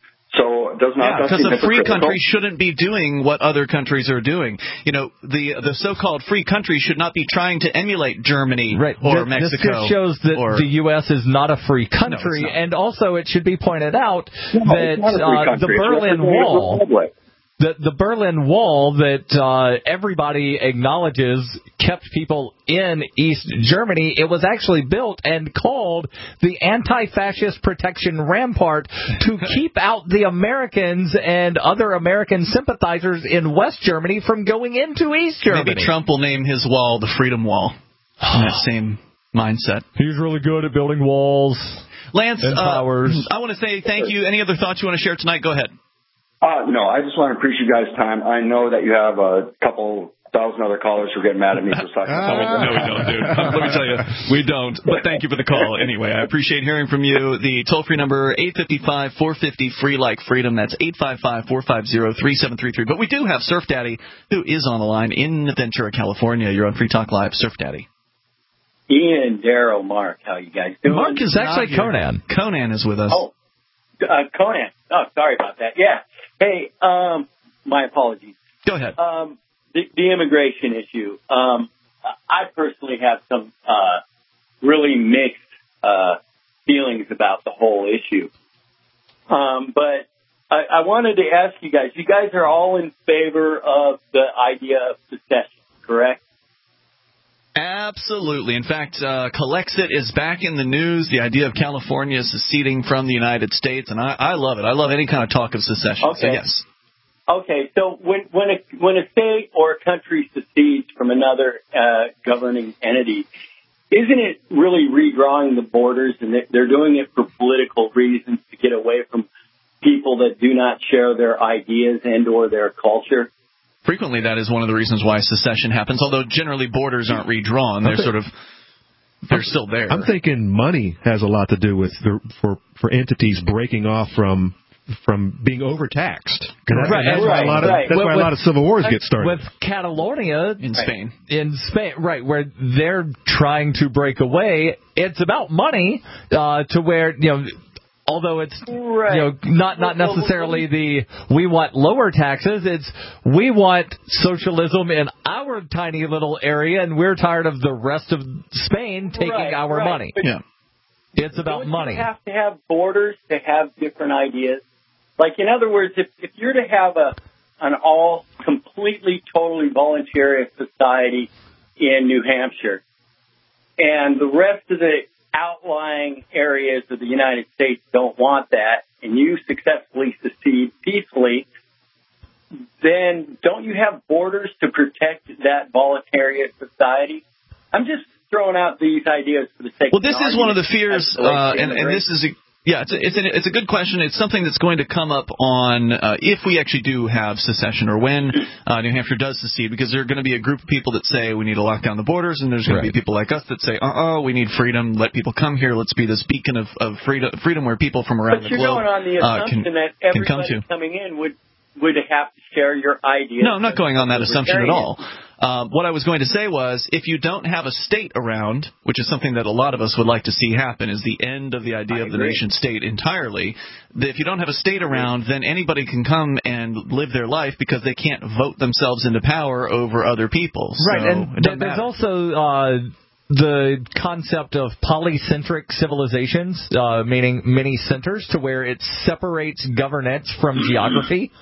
So does not because a free country shouldn't be doing what other countries are doing. The so-called free country should not be trying to emulate Germany or Mexico. This just shows that the U.S. is not a free country, and also it should be pointed out that the Berlin Wall. The Berlin Wall that everybody acknowledges kept people in East Germany, it was actually built and called the Anti-Fascist Protection Rampart to keep out the Americans and other American sympathizers in West Germany from going into East Germany. Maybe Trump will name his wall the Freedom Wall in that same mindset. He's really good at building walls. Lance, and towers. I want to say thank you. Any other thoughts you want to share tonight? Go ahead. No, I just want to appreciate you guys' time. I know that you have a couple thousand other callers who are getting mad at me for talking. No, we don't, dude. Let me tell you, we don't. But thank you for the call anyway. I appreciate hearing from you. The toll-free number, 855-450-FREE like freedom. That's 855-450-3733. But we do have Surf Daddy, who is on the line in Ventura, California. You're on Free Talk Live. Surf Daddy. Ian, Daryl, Mark, how you guys doing? Mark is actually Conan. Conan is with us. Oh, Conan. Oh, sorry about that. Yeah. Hey, my apologies. Go ahead. The immigration issue. I personally have some really mixed feelings about the whole issue. But I wanted to ask you guys. You guys are all in favor of the idea of secession, correct? Absolutely. In fact, Calexit is back in the news, the idea of California seceding from the United States, and I love it. I love any kind of talk of secession. Okay. So, yes. Okay, so when a state or a country secedes from another governing entity, isn't it really redrawing the borders, and they're doing it for political reasons to get away from people that do not share their ideas and or their culture. Frequently, that is one of the reasons why secession happens, although generally borders aren't redrawn. They're still there. I'm thinking money has a lot to do with for entities breaking off from being overtaxed. That's why a lot of civil wars get started. With Catalonia in Spain. In Spain, right, where they're trying to break away, it's about money to where, although it's not necessarily we want lower taxes, it's we want socialism in our tiny little area, and we're tired of the rest of Spain taking our money. But it's about money. You have to have borders to have different ideas. Like, in other words, if you're to have an all completely, totally voluntary society in New Hampshire, and the rest of the outlying areas of the United States don't want that, and you successfully secede peacefully, then don't you have borders to protect that voluntary society? I'm just throwing out these ideas for the sake of this is one of the fears, and this is it's a good question. It's something that's going to come up on if we actually do have secession, or when New Hampshire does secede, because there are going to be a group of people that say we need to lock down the borders, and there's going to be people like us that say, we need freedom, let people come here, let's be this beacon of freedom where people from around the globe But you're going on the assumption that everybody coming in would have to share your ideas. No, I'm not going on that assumption at all. What I was going to say was, if you don't have a state around, which is something that a lot of us would like to see happen, is the end of the idea of the nation state entirely. If you don't have a state around, then anybody can come and live their life because they can't vote themselves into power over other people. Right, and there's also the concept of polycentric civilizations, meaning many centers, to where it separates governance from geography.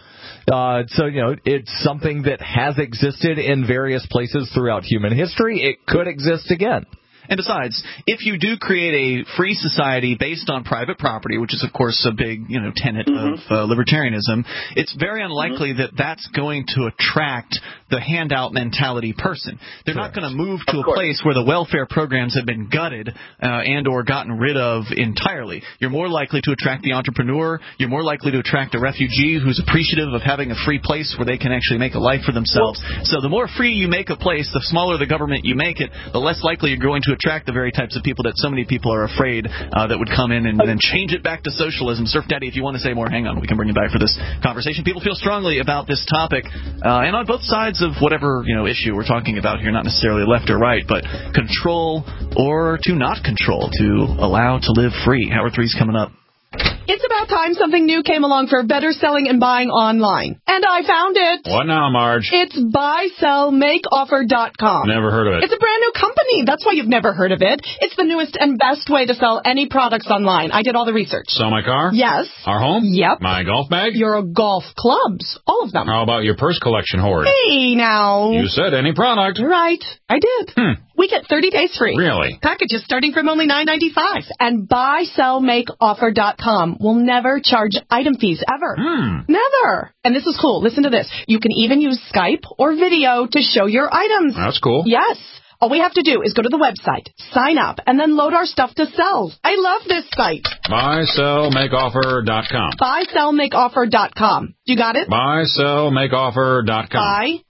It's something that has existed in various places throughout human history. It could exist again. And besides, if you do create a free society based on private property, which is, of course, a big, tenet of libertarianism, it's very unlikely that that's going to attract the handout mentality person. They're not going to move to a place where the welfare programs have been gutted and or gotten rid of entirely. You're more likely to attract the entrepreneur. You're more likely to attract a refugee who's appreciative of having a free place where they can actually make a life for themselves. So the more free you make a place, the smaller the government you make it, the less likely you're going to attract the very types of people that so many people are afraid that would come in and then change it back to socialism. Surf Daddy, if you want to say more, hang on. We can bring you back for this conversation. People feel strongly about this topic, and on both sides of whatever issue we're talking about here, not necessarily left or right, but control or to not control, to allow to live free. Howard 3's coming up. It's about time something new came along for better selling and buying online. And I found it. What now, Marge? It's buysellmakeoffer.com. Never heard of it. It's a brand new company. That's why you've never heard of it. It's the newest and best way to sell any products online. I did all the research. Sell my car? Yes. Our home? Yep. My golf bag? Your golf clubs. All of them. How about your purse collection hoard? Hey, now. You said any product. Right. I did. We get 30 days free. Really? Packages starting from only $9.95. And buysellmakeoffer.com will never charge item fees ever. Never. And this is cool. Listen to this. You can even use Skype or video to show your items. That's cool. Yes. All we have to do is go to the website, sign up, and then load our stuff to sell. I love this site. Buysellmakeoffer.com. Buysellmakeoffer.com. You got it? Buysellmakeoffer.com.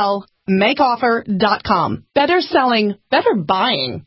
Buysellmakeoffer.com. Better selling, better buying.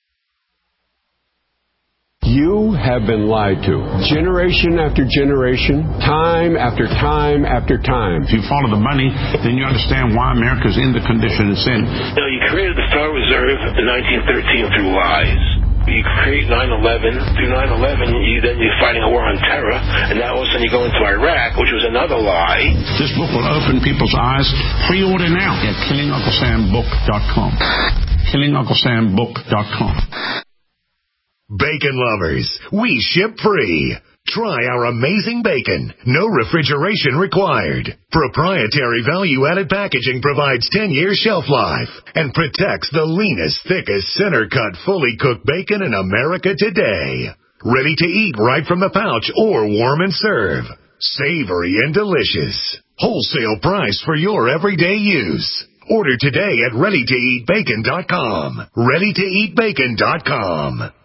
You have been lied to. Generation after generation, time after time after time. If you follow the money, then you understand why America's in the condition it's in. You created the Federal Reserve in 1913 through lies. You create 9/11. Through 9/11, you're fighting a war on terror, and now all of a sudden you go into Iraq, which was another lie. This book will open people's eyes. Pre-order now at KillingUncleSamBook.com. KillingUncleSamBook.com. Bacon lovers, we ship free. Try our amazing bacon. No refrigeration required. Proprietary value-added packaging provides 10-year shelf life and protects the leanest, thickest, center-cut, fully cooked bacon in America today. Ready to eat right from the pouch or warm and serve. Savory and delicious. Wholesale price for your everyday use. Order today at ReadyToEatBacon.com. ReadyToEatBacon.com.